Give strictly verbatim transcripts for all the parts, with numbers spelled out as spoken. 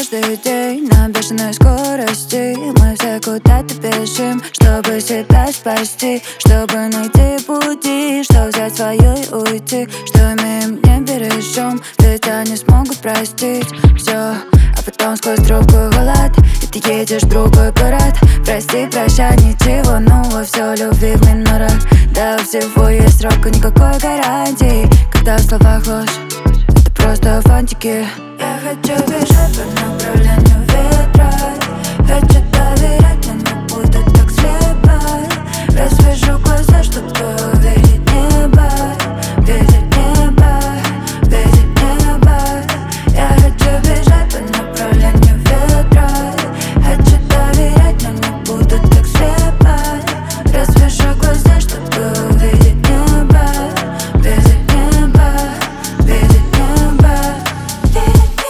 каждый день на бешеной скорости. Мы все куда-то бежим, чтобы себя спасти, чтобы найти пути, что взять свое и уйти. Что имеем, не бережем, ведь они смогут простить все. А потом сквозь трубку холод, и ты едешь в другой город. Прости, прощай, ничего нового, все любви в минорах. Да, у всего есть срок и никакой гарантии, когда в словах ложь, это просто фантики. Я хочу бежать по направлению ветра, хочу доверять, но не буду так слепо. Развяжу глаза, чтобы увидеть небо, видеть небо, видеть небо. Я хочу бежать по направлению ветра, хочу доверять, но не буду так слепо. Развяжу глаза, чтобы увидеть небо, видеть небо, видеть небо, видеть небо.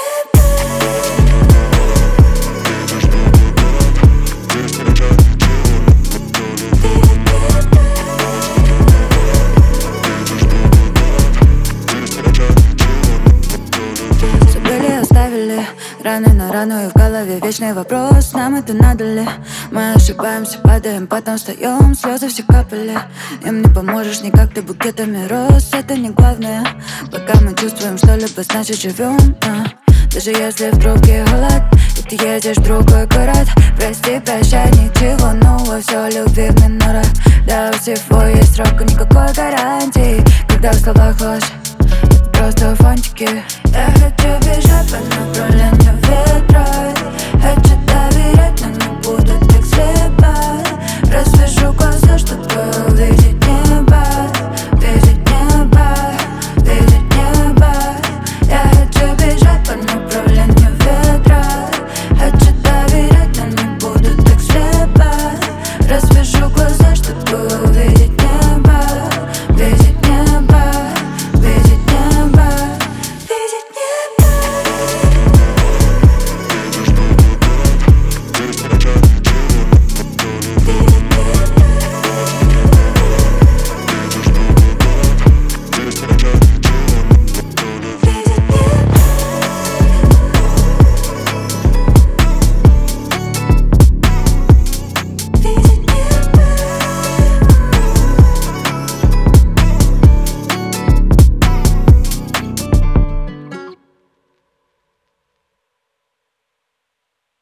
Забыли, оставили раны на рану, и в голове вечный вопрос: нам это надо ли? Мы ошибаемся, падаем, потом встаем, слезы все капали. Им не поможешь никак, ты букетами роз, это не главное. Пока мы чувствуем что-либо, значит живем, а. Даже если в трубке холод, и ты едешь в другой город. Прости, прощай, ничего нового, все любви в минорах. Да, у всего есть срок и никакой гарантии, когда в словах ложь, это просто фантики. Я хочу бежать по направлению ветра,